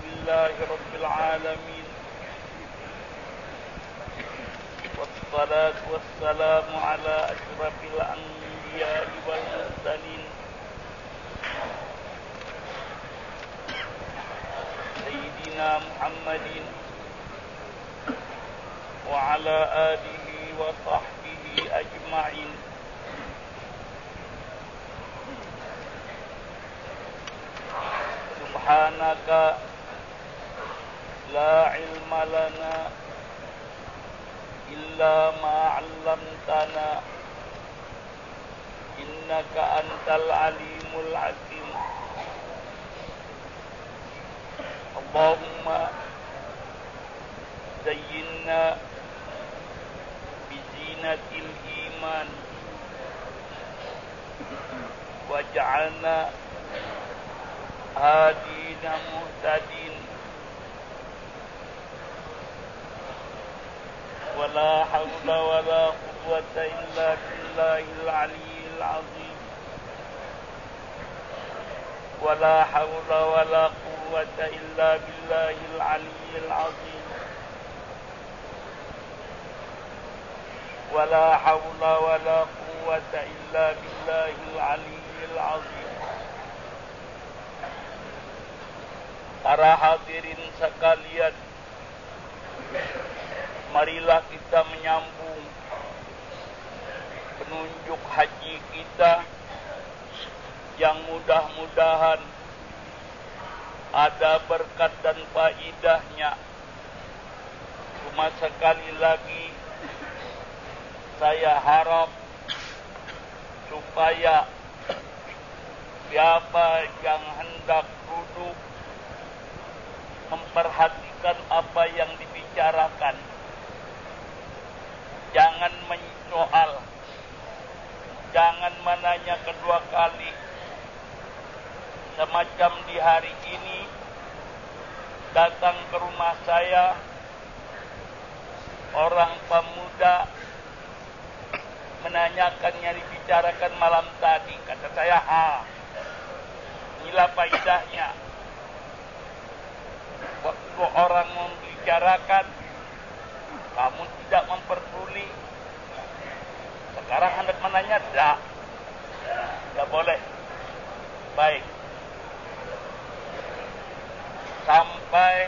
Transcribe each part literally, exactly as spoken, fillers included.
لله رب العالمين والصلاة والسلام على أشرف الأنبياء والمرسلين سيدنا محمد وعلى آله وصحبه أجمعين. Subhanaka la ilma lana illa ma 'allamtana innaka antal alimul hakim. Allahumma zayyinna bizinatil iman waj'alna hadina muhtadin wala hawla wala quwwata illa billahil aliyyil azim wala hawla wala quwwata illa billahil aliyyil azim wala hawla wala quwwata illa billahil aliyyil azim. Para hadirin sekalian, marilah kita menyambung penunjuk haji kita yang mudah-mudahan ada berkat dan faidahnya. Cuma sekali lagi saya harap supaya siapa yang hendak duduk memperhatikan apa yang dibicarakan. Jangan menyoal, jangan menanya kedua kali. Semacam di hari ini datang ke rumah saya orang pemuda menanyakan yang dibicarakan malam tadi. Kata saya, ha, inilah faedahnya. Waktu orang membicarakan, kamu tidak memperpuli. Sekarang hendak menanya, tidak. Tidak boleh. Baik. Sampai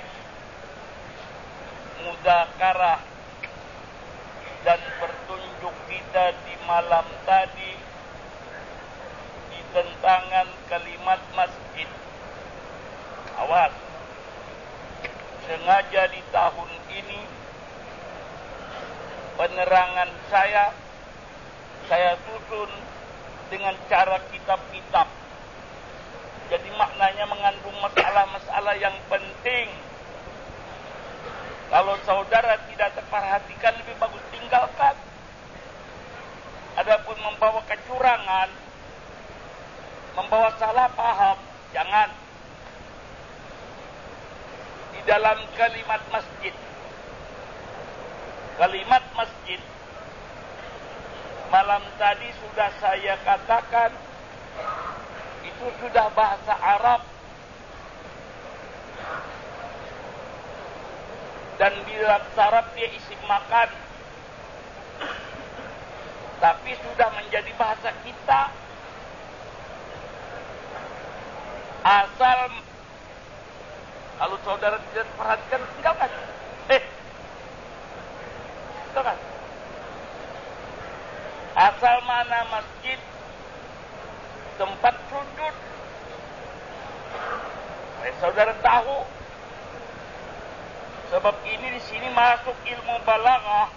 mudzakarah dan pertunjuk kita di malam tadi di tentangan kalimat masjid. Awas. Sengaja di tahun ini penerangan saya saya susun dengan cara kitab-kitab. Jadi maknanya mengandung masalah-masalah yang penting. Kalau saudara tidak terperhatikan, lebih bagus tinggalkan. Adapun membawa kecurangan, membawa salah paham, jangan. Dalam kalimat masjid, kalimat masjid malam tadi sudah saya katakan itu sudah bahasa Arab, dan bila Arab dia isim makan, tapi sudah menjadi bahasa kita. Asal kalau saudara tidak perhatikan, tinggalkan. Eh, tinggalkan. Asal mana masjid, tempat sujud. Eh, saudara tahu. Sebab ini di sini masuk ilmu balaghah,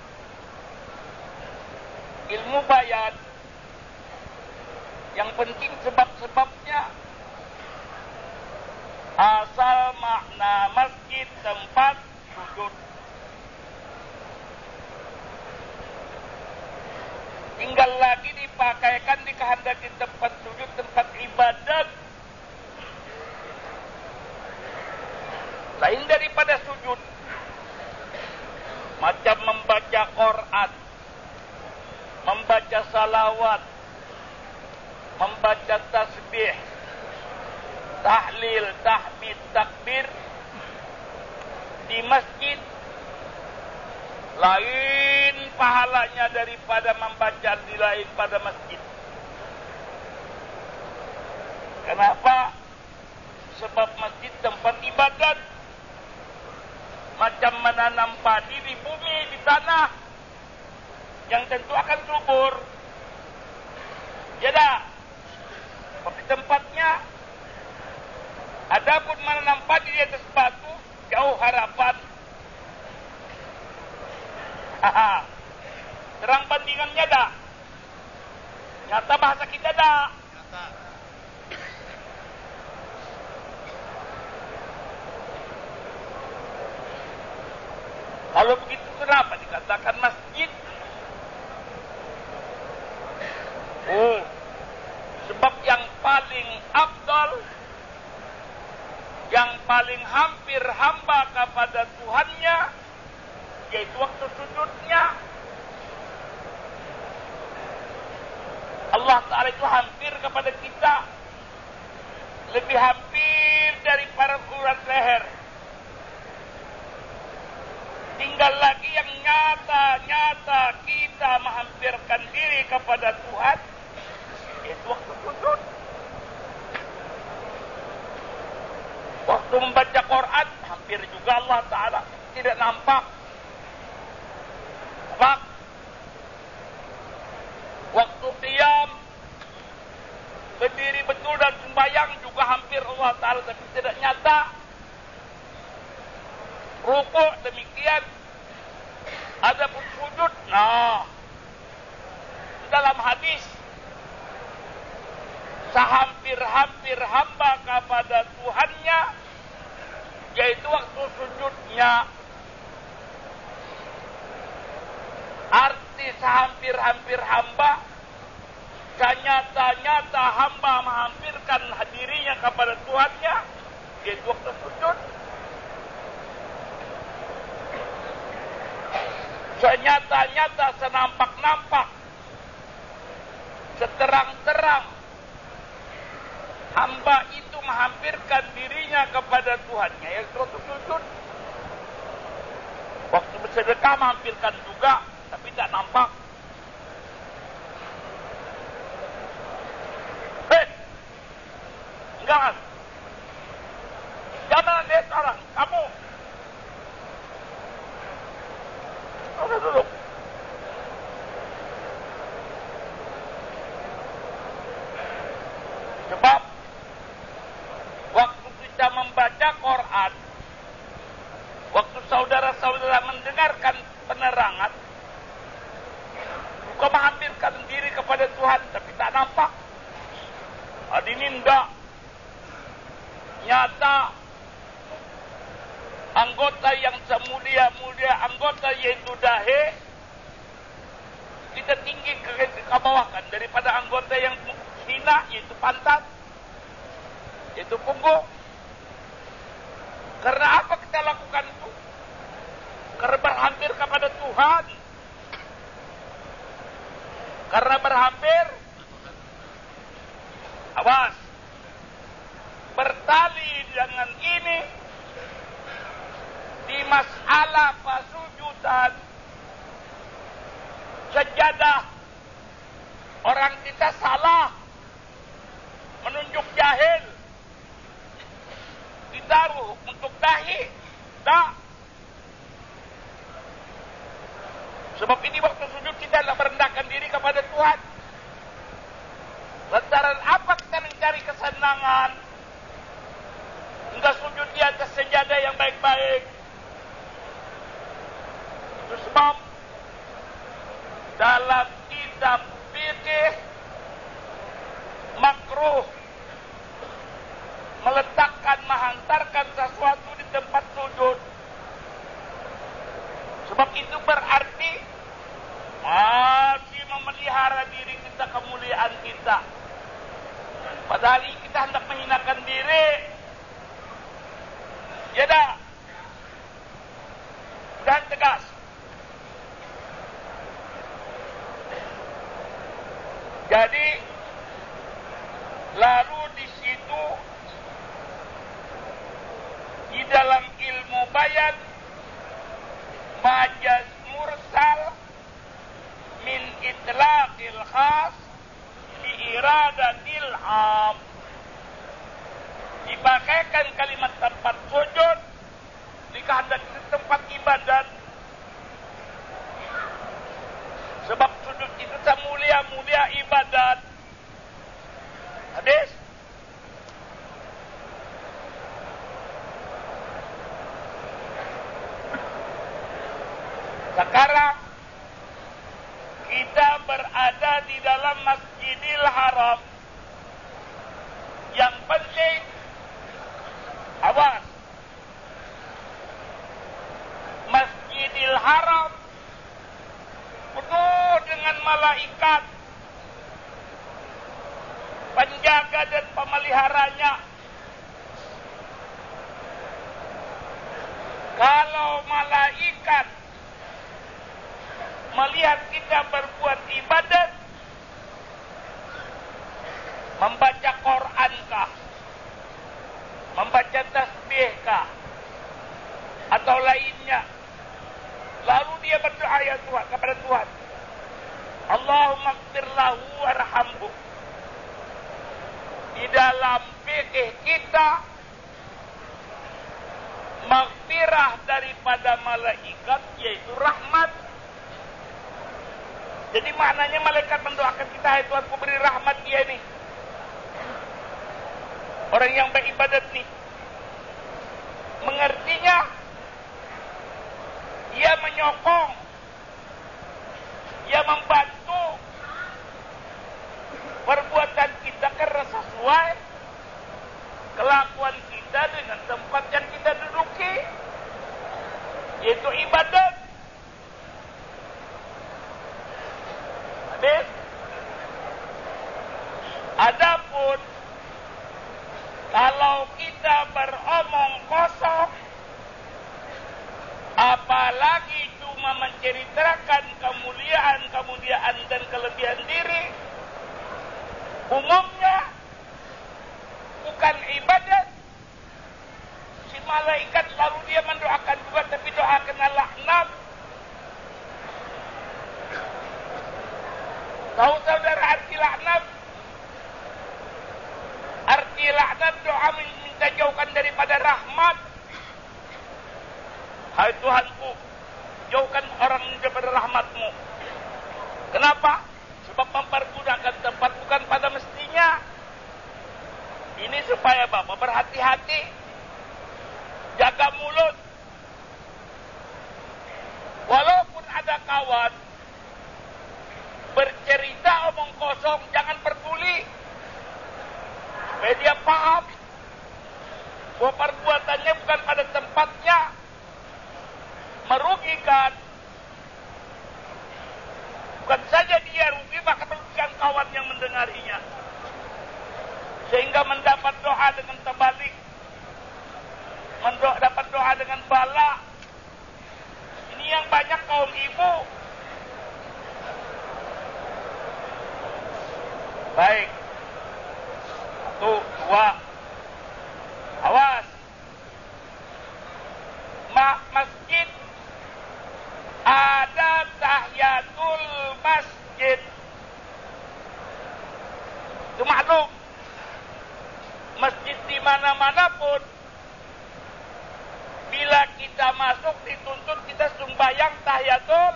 ilmu bayan. Yang penting sebab-sebabnya. Asal makna masjid tempat sujud. Tinggal lagi dipakaikan dikehendaki tempat sujud, tempat ibadat. Lain daripada sujud. Macam membaca Quran, membaca salawat, membaca tasbih, tahlil, tahmid, takbir, di masjid lain pahalanya daripada membaca di lain pada masjid. Kenapa? Sebab masjid tempat ibadat, macam menanam padi di bumi, di tanah yang tentu akan subur. Ya dah, tapi tempatnya. Adapun menanam padi di atas batu, jauh harapan. Haha. Terang bandingannya dah. Nyata bahasa kita dah. Nyata. Kalau begitu kenapa dikatakan masjid? Oh, sebab yang paling afdal, yang paling hampir hamba kepada Tuhannya, yaitu waktu sujudnya. Allah Ta'ala itu hampir kepada kita, lebih hampir dari para urat leher. Tinggal lagi yang nyata-nyata kita menghampirkan diri kepada Tuhan, yaitu waktu sujud. Waktu membaca Quran, hampir juga Allah Ta'ala tidak nampak. Nampak? Waktu qiyam, berdiri betul dan sembahyang juga hampir Allah Ta'ala, tapi tidak nyata. Rukuk demikian. Adapun sujud, nah, dalam hadis, sehampir-hampir hamba kepada Tuhannya, yaitu waktu sujudnya. Arti sehampir-hampir hamba, senyata-nyata hamba menghampirkan dirinya kepada Tuhannya, yaitu waktu sujud. Senyata-nyata, senampak-nampak, seterang-terang hamba itu menghampirkan dirinya kepada Tuhannya, yaitu waktu sujud. Waktu bersedekah menghampirkan juga, tapi tak nampak. Hei, jangan, jangan lihat orang, kamu. Udah duduk. Sebab waktu kita membaca Quran, waktu saudara-saudara mendengarkan penerangan, bukan menghampirkan diri kepada Tuhan, tapi tak nampak. Hadirin, nyata anggota yang semulia-mulia anggota yaitu dahi, kita tinggi ke, ke bawah kan daripada anggota yang hina yaitu pantat, yaitu punggung. Karena apa kita lakukan itu? Karena berhampir kepada Tuhan. Karena berhampir, awas, bertali dengan ini di masalah pasujudan sajadah. Orang kita salah menunjuk jahil, ditaruh untuk dahi. Tak. Sebab ini waktu sujud kita adalah merendahkan diri kepada Tuhan. Lantaran apa kita mencari kesenangan? Enggak sujud di atas sejadah yang baik-baik. Itu sebab dalam kitab fikih makruh meletakkan, menghantarkan sesuatu di tempat sujud. Sebab itu berarti masih memelihara diri kita, kemuliaan kita. Padahal kita hendak menghinakan diri. Ya dah. Dan tegas. Jadi lalu di situ di dalam ilmu bayan majaz mursal min itlaqil khas bi iradatil am. Dipakaikan kalimat tempat sujud dikehendaki tempat ibadat. Sebab sujud itu mulia-mulia ibadat. Habis. Sekarang kita berada di dalam Masjidil Haram. Yang penting, awas, Masjidil Haram penuh dengan malaikat, penjaga dan pemeliharanya. Kalau malaikat melihat kita berbuat ibadat, membaca Qur'ankah, membaca tasbihkah, atau lainnya, lalu dia berdoa ya Tuhan kepada Tuhan, Allahumma ighfir lahu warhamhu. Di dalam fikih kita, maghfirah daripada malaikat yaitu rahmat. Jadi maknanya malaikat mendoakan kita, hai Tuhan, ku beri rahmat dia ini. Orang yang beribadat nih, mengertinya, ia menyokong, ia membantu perbuatan kita karena sesuai kelakuan kita dengan tempat yang kita duduki, yaitu ibadat. Habis. Adapun kalau kita beromong kosong, apalagi cuma menceritakan kemuliaan-kemuliaan dan kelebihan diri, umumnya bukan ibadat. Si malaikat lalu dia mendoakan juga, tapi doa kena laknat. Tahu saudara arti laknat? Arti laknat doa minta jauhkan daripada rahmat. Hai Tuhanku, jauhkan orang daripada rahmatmu. Kenapa? Sebab mempergunakan tempat bukan pada mestinya. Ini supaya Bapak berhati-hati, jaga mulut. Walaupun ada kawan bercerita omong kosong, jangan peduli. Supaya dia paham bahwa perbuatannya bukan pada tempatnya, merugikan. Bukan saja dia rugi, bahkan merugikan kawan yang mendengarinya. Sehingga mendapat doa dengan terbalik, mendapat doa dengan bala. Ini yang banyak kaum ibu. Baik. Satu, dua. Awas. Ma masjid. Ada tahiyatul masjid. Itu maklum. Masjid di mana-mana pun, bila kita masuk dituntut kita sembahyang tahiyatul.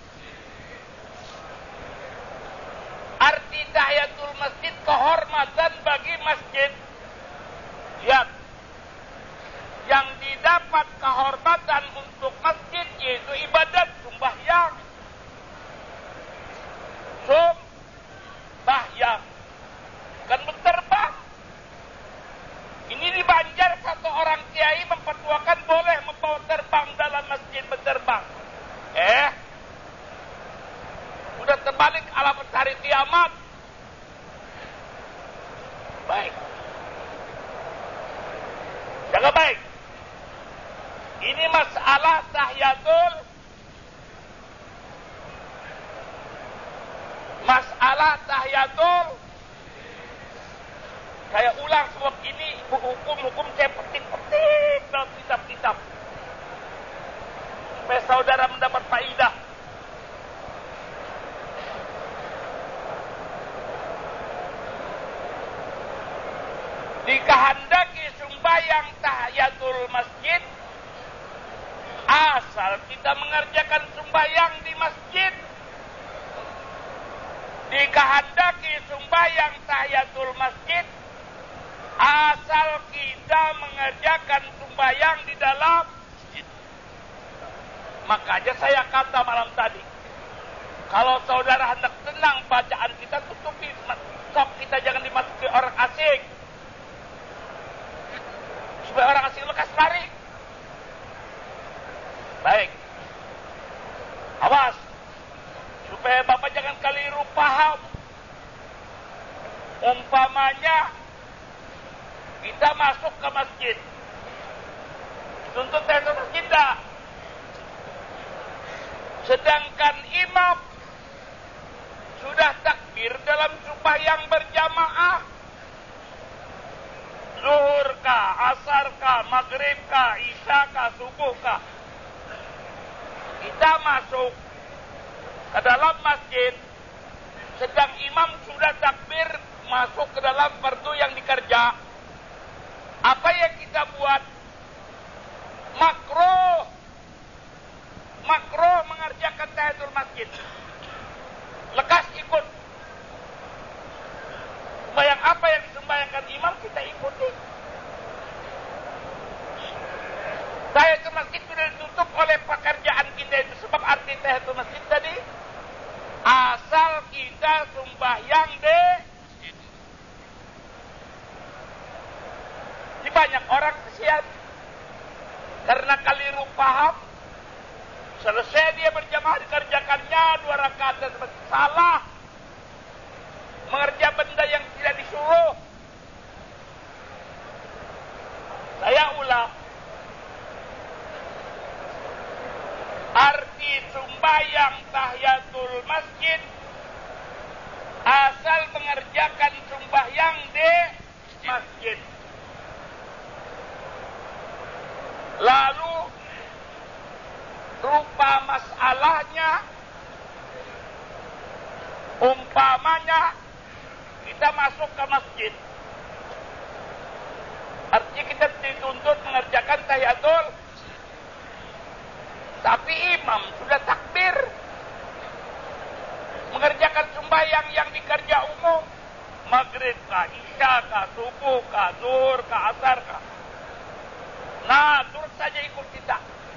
Arti tahiyatul masjid kehormatan bagi masjid. Lihat, yang didapat kehormatan untuk masjid yaitu ibadat sembahyang. Sembahyang. Kan berterbang. Ini di Banjar satu orang kiai mempertuakan boleh membawa terbang dalam masjid berterbang. Eh, udah terbalik alamat hari kiamat. Baik. Jaga baik. Ini masalah tahiyatul. Masalah tahiyatul. Saya ulang sebab ini hukum-hukum saya petik-petik dalam kitab-kitab. Supaya saudara mendapat tahiyatul masjid asal kita mengerjakan sembahyang di masjid. Dikehendaki sembahyang tahiyatul masjid asal kita mengerjakan sembahyang di dalam masjid. Makanya saya kata malam tadi, kalau saudara hendak tenang bacaan kita, tutupi. Sok kita jangan dimasuki orang asing, supaya orang asing lekas lari. Baik, awas supaya Bapak jangan keliru paham. Umpamanya kita masuk ke masjid, tuntut tahiyatul masjid dah. Sedangkan imam sudah takbir dalam sembahyang berjamaah, zuhur kah, asar kah, maghrib kah, isya kah, subuh kah. Kita masuk ke dalam masjid, sedang imam sudah takbir masuk ke dalam fardu yang dikerja. Apa yang kita buat? Makruh. Makruh mengerjakan tahiyatul masjid. Lekas ikut. Sembahyang apa yang disembahyangkan imam kita ikuti. Tahiyatul masjid sudah ditutup oleh pekerjaan kita itu. Sebab arti tahiyatul masjid tadi, asal kita sembahyang di masjid. Ini banyak orang kesian karena keliru paham. Selesai dia berjamaah dikerjakannya dua rakaat dan salah. Mengerja benda yang tidak disuruh. Saya ulang. Arti sembahyang tahiyatul masjid asal mengerjakan sembahyang di masjid. Lalu rupa masalahnya, umpamanya kita masuk ke masjid, artinya kita dituntut mengerjakan tahiyatul, tapi imam sudah takbir mengerjakan sembahyang yang dikerja umum, maghrib kah, isya kah, subuh kah, zuhur kah, asar kah. Nah, turut saja ikut kita.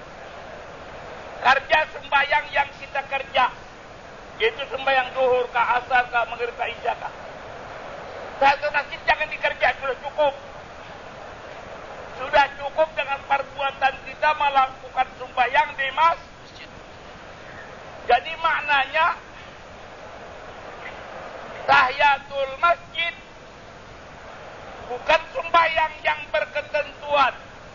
Kerja sembahyang yang kita kerja, yaitu sembahyang zuhur kah, asar kah, maghrib kah, isya kah. Tahiyatul masjid jangan dikerja, sudah cukup. Sudah cukup dengan perbuatan kita melakukan sembahyang di masjid. Jadi maknanya tahiyatul masjid bukan sembahyang yang berketentuan.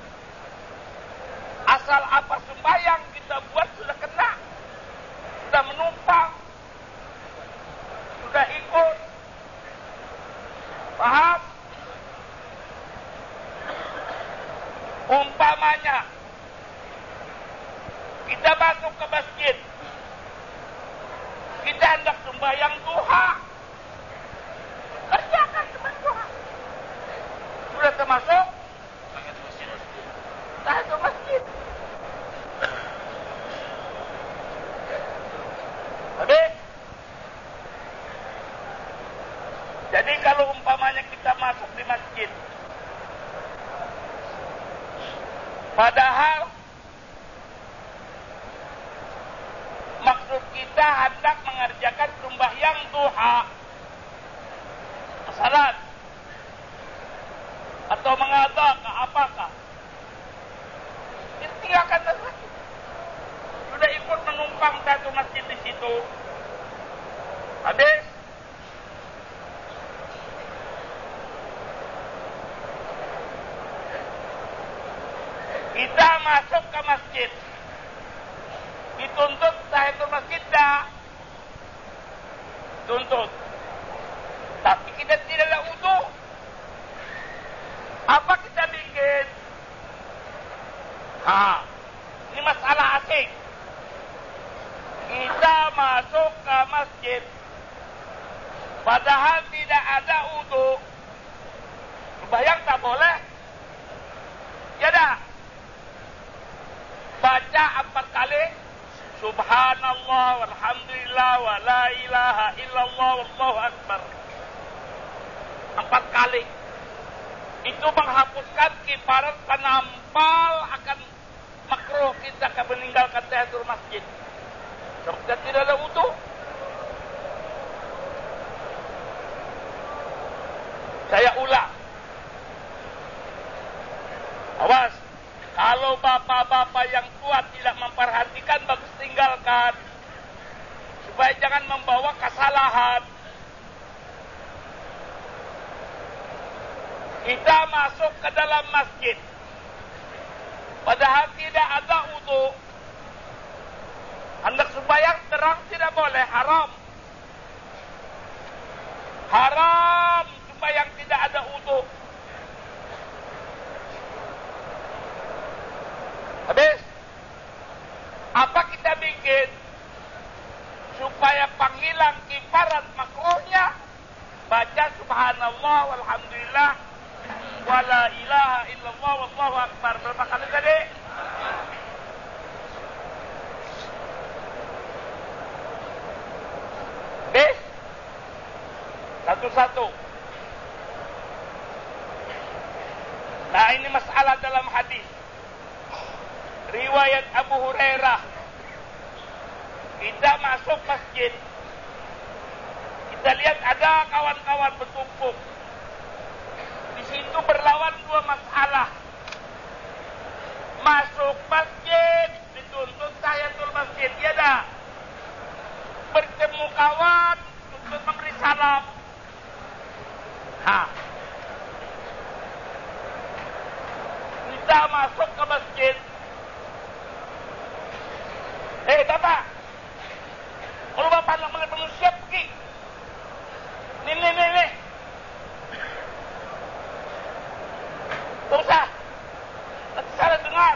Asal apa sembahyang kita buat sudah kena, sudah menumpang, sudah ikut. Paham? Umpamanya kita masuk ke masjid, kita hendak sembahyang duha, kerjakan sembahyang duha. Sudah termasuk tahiyatul masjid. Habis. Jadi kalau umpamanya kita masuk di masjid, padahal maksud kita hendak mengerjakan sembahyang duha, salat, atau mengadha ke apakah, tinggalkan masjid. Sudah ikut menumpang satu masjid di situ. Habis. Kita masuk ke masjid, dituntut tahiyatul masjid dah, tuntut. Tapi kita tidak ada wudu. Apa kita bikin? Ha, ini masalah asing. Kita masuk ke masjid, padahal tidak ada wudu. Sembahyang tak boleh. Tidak. Baca empat kali. Subhanallah, walhamdulillah, wa la ilaha illallah, wallahu akbar. Empat kali. Itu menghapuskan kifarat penampal akan makruh kita akan meninggalkan tahiyatul masjid. Sebab tidak ada wudu. Saya ulang. Awas, kalau bapak-bapak yang tua tidak memperhatikan, bagus tinggalkan. Supaya jangan membawa kesalahan. Kita masuk ke dalam masjid. Padahal tidak ada wudu. Hendak sembahyang terang tidak boleh, haram. Haram sembahyang tidak ada wudu. Habis. Apa kita bikin supaya panggilan kifarat makruhnya? Baca subhanallah walhamdulillah wa la ilaha illallah wallahu akbar. Berapa kali tadi? Habis. Satu-satu. Nah, ini masalah dalam hadis. Riwayat Abu Hurairah. Kita masuk masjid. Kita lihat ada kawan-kawan bertumpuk. Di situ berlawan dua masalah. Masuk masjid, dituntut tahiyatul masjid. Ya dah. Bertemu kawan, tuntut memberi salam. Ha. Kita masuk ke masjid. Eh, Bapak. Kalau Bapak nak melihat manusia, pergi. Nih, nih, nih, nih. Tak usah. Nanti salah dengar.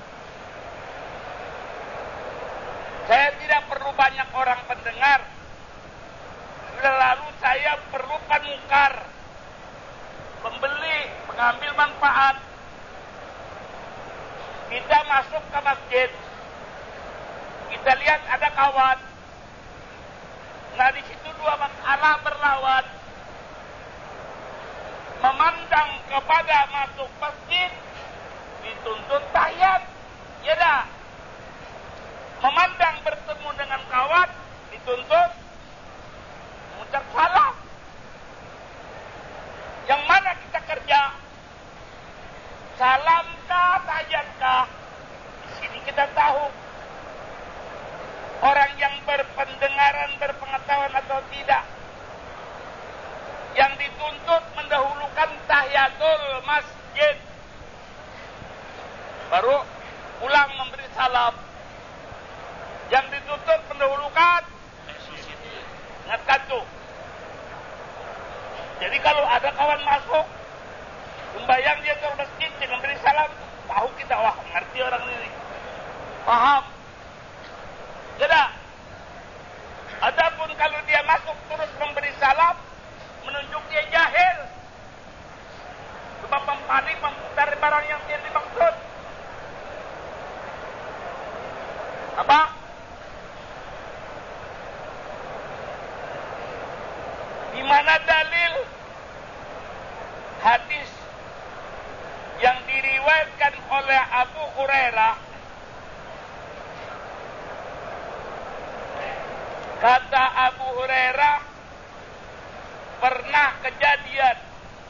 Saya tidak perlu banyak orang pendengar. Sudah lalu saya perlu penukar. Pembeli, mengambil manfaat. Kita masuk ke masjid. Kita lihat ada kawan. Nah, di situ dua masalah berlawan. Memandang kepada masuk masjid dituntut tahiyat. Ya dah. Memandang bertemu dengan kawan dituntut mengucap salam. Yang mana kita kerja? Salamkah, tahiyatkah? Di sini kita tahu orang yang berpendengaran, berpengetahuan atau tidak. Yang dituntut mendahulukan tahiyatul masjid. Baru pulang memberi salam. Yang dituntut mendahulukan ingatkan tuh. Jadi kalau ada kawan masuk, sembahyang dia ke masjid dengan beri salam, tahu kita, wah ngerti orang ini. Paham. Tidak. Adapun kalau dia masuk terus memberi salam, menunjuk dia jahil. Sebab mempanik, memutar barang yang dia dimaksud. Apa? Di mana dalil hadis yang diriwayatkan oleh Abu Hurairah? Kata Abu Hurairah, pernah kejadian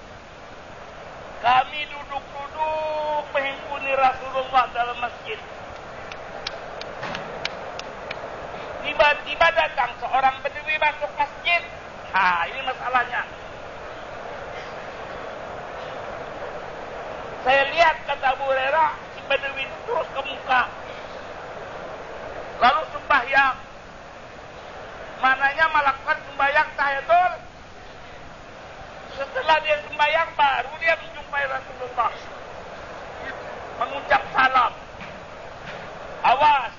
kami duduk-duduk menghimpuni Rasulullah dalam masjid. Tiba-tiba datang seorang bedui masuk masjid. Ha, ini masalahnya. Saya lihat, kata Abu Hurairah, si bedui terus ke muka. Lalu sembahyang. Mananya melakukan sembahyang tahiyatul. Setelah dia sembahyang baru dia menjumpai Rasulullah, mengucap salam. Awas,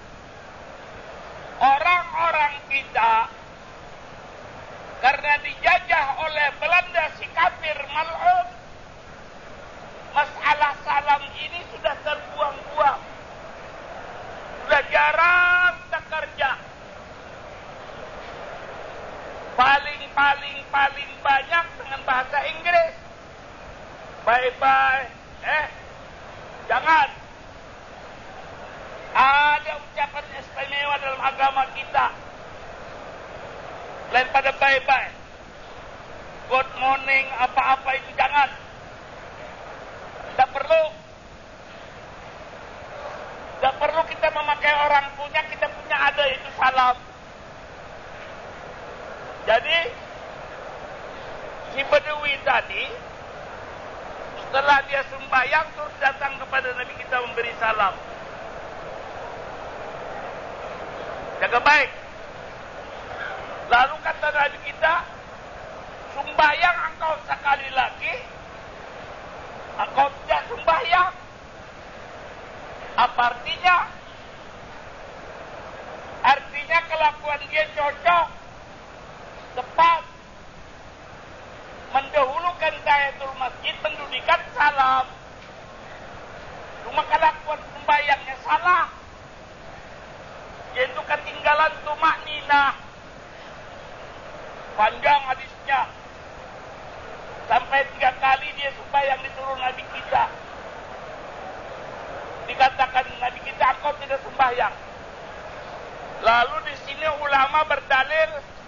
orang-orang kita karena dijajah oleh Belanda si kafir mal'un, masalah salam ini Jangan. Ada ucapan istimewa dalam agama kita. Lain pada bye-bye. Good morning, apa-apa itu jangan. Tidak perlu. Tidak perlu kita memakai orang punya, kita punya ada, itu salam. Jadi, si Bedawi tadi, setelah dia sembahyang, terus datang kepada Nabi kita memberi salam. Jaga baik. Lalu kata Nabi kita, sembahyang engkau sekali lagi, engkau tidak sembahyang. Apa artinya? Artinya kelakuan dia cocok, tepat, mendahulukan tahiyatul masjid, mendudukkan salam. Cuma kelakuan sembahyangnya salah, yaitu ketinggalan tumak ninah. Panjang hadisnya, sampai tiga kali dia sembahyang disuruh Nabi kita. Dikatakan Nabi kita, engkau tidak sembahyang. Lalu di sini ulama berdalil,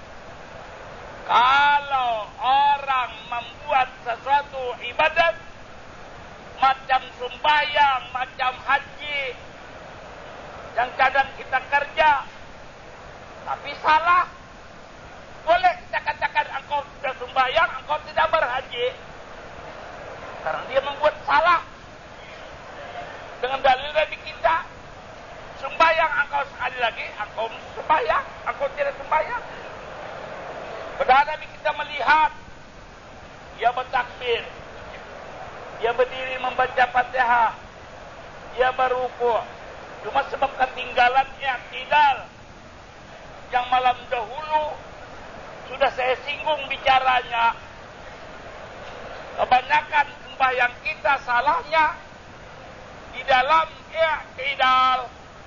kalau orang membuat sesuatu ibadat macam sembahyang, macam haji, yang kadang kita kerja, tapi salah, boleh kita katakan engkau sudah sembahyang, engkau tidak berhaji, karena dia membuat salah. Dengan dalil Nabi kita, sembahyang engkau sekali lagi, engkau sembahyang, engkau tidak sembahyang. Padahal Nabi kita melihat, dia bertakbir, dia berdiri membaca Fatihah, dia berruku'. Cuma sebab ketinggalan i'tidal yang malam dahulu sudah saya singgung bicaranya. Kebanyakan sembahyang kita salahnya di dalam i'tidal.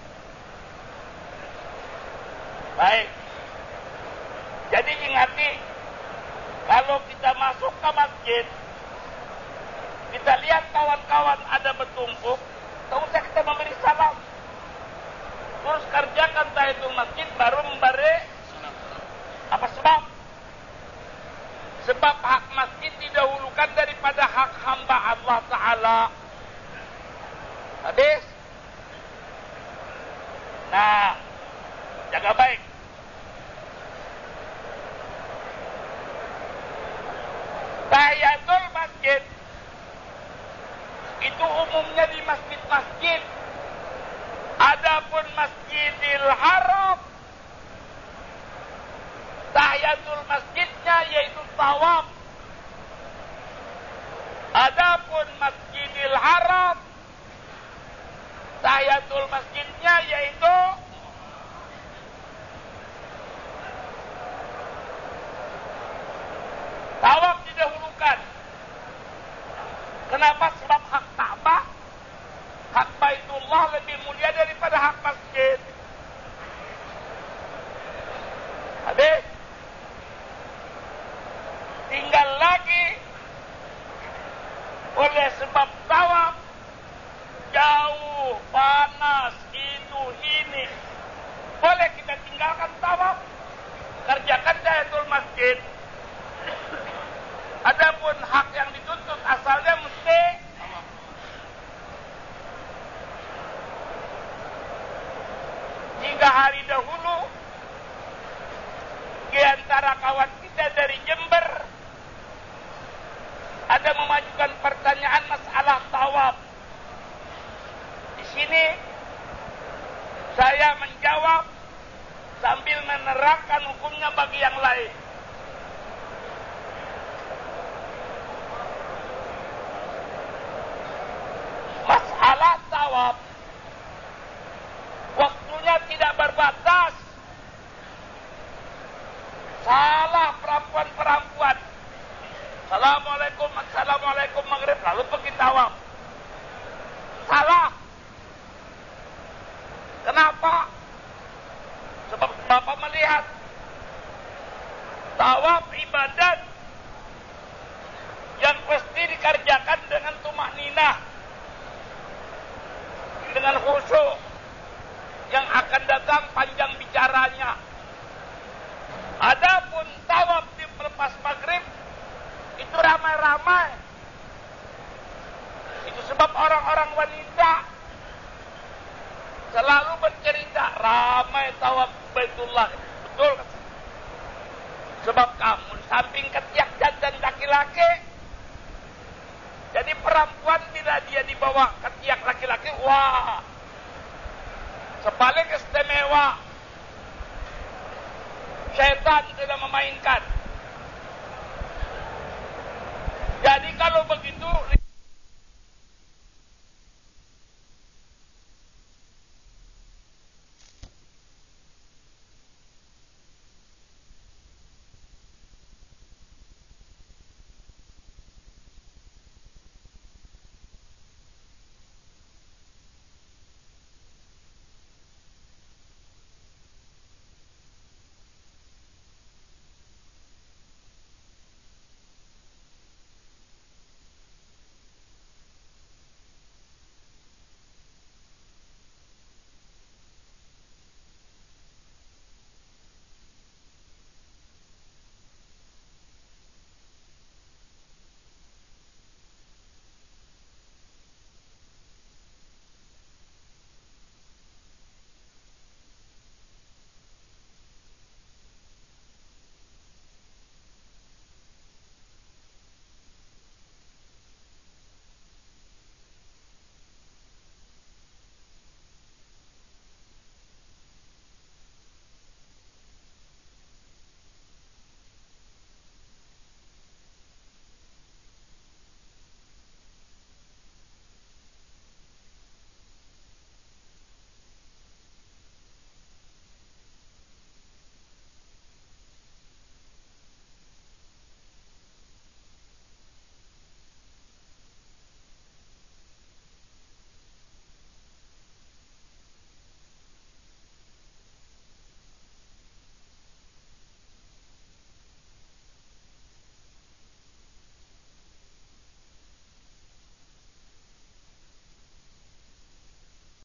Baik. Jadi ingati, kalau kita masuk ke masjid, kita lihat kawan-kawan ada bertumpuk, tak usah kita memberi salam. Terus kerjakan tahiyatul masjid, baru memberi apa sebab? Sebab hak masjid didahulukan daripada hak hamba Allah Ta'ala. Habis? Nah, jaga baik. Tahiyatul masjid itu umumnya di masjid-masjid. Adapun Masjidil Haram, tahiyatul masjidnya yaitu tawaf. Adapun Masjidil Haram, tahiyatul masjidnya yaitu tawaf didahulukan. Kenapa? Sebab hak Ka'bah, hak Baitullah lebih mulia daripada hak masjid. Habis? Tinggal lagi, oleh sebab tawaf jauh, panas, itu, ini, boleh kita tinggalkan tawaf, kerjakan tahiyatul masjid. Adapun hak yang dituntut asalnya mesti hingga hari dahulu di antara kawan kita dari Jember ada memajukan pertanyaan masalah tawaf. Di sini saya menjawab sambil menerangkan hukumnya bagi yang lain. Masalah tawaf waktunya tidak berbatas. Salah perempuan-perempuan, Assalamualaikum, Assalamualaikum maghrib, lalu pergi tawaf. Salah. Kenapa? Sebab Bapak melihat tawaf ibadat yang pasti dikerjakan dengan tumak ninah. dengan khusyuk. Yang akan datang panjang bicaranya. Adapun tawaf di pelepas maghrib itu ramai-ramai. Itu sebab orang-orang wanita selalu bercerita ramai tawaf Baitullah. Betul. Sebab kamu samping ketiak jantan laki-laki. Jadi perempuan bila dia di bawah ketiak laki-laki, wah, sebalik istimewa. Syaitan sudah memainkan. Jadi kalau begitu